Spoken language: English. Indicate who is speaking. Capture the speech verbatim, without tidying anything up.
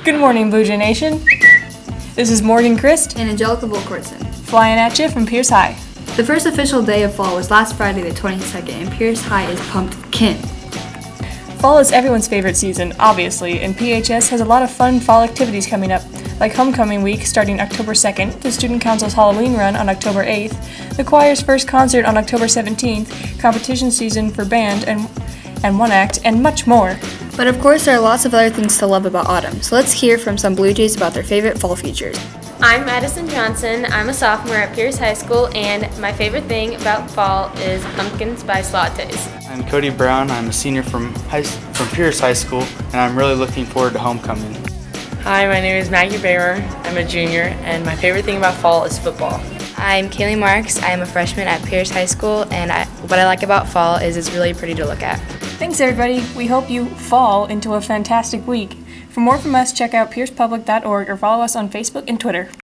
Speaker 1: Good morning, Blue Jay Nation. This is Morgan Christ
Speaker 2: and Angelica Volkortson,
Speaker 1: flying at you from Pierce High.
Speaker 2: The first official day of fall was last Friday the twenty-second, and Pierce High is pumpkin.
Speaker 1: Fall is everyone's favorite season, obviously, and P H S has a lot of fun fall activities coming up, like Homecoming Week starting October second, the Student Council's Halloween Run on October eighth, the choir's first concert on October seventeenth, competition season for band and, and one act, and much more.
Speaker 2: But of course, there are lots of other things to love about autumn, so let's hear from some Blue Jays about their favorite fall features.
Speaker 3: I'm Madison Johnson. I'm a sophomore at Pierce High School, and my favorite thing about fall is pumpkin spice lattes.
Speaker 4: I'm Cody Brown. I'm a senior from high, from Pierce High School, and I'm really looking forward to homecoming.
Speaker 5: Hi, my name is Maggie Bayer. I'm a junior, and my favorite thing about fall is football.
Speaker 6: I'm Kaylee Marks. I'm a freshman at Pierce High School, and I, what I like about fall is it's really pretty to look at.
Speaker 1: Thanks, everybody. We hope you fall into a fantastic week. For more from us, check out pierce public dot org or follow us on Facebook and Twitter.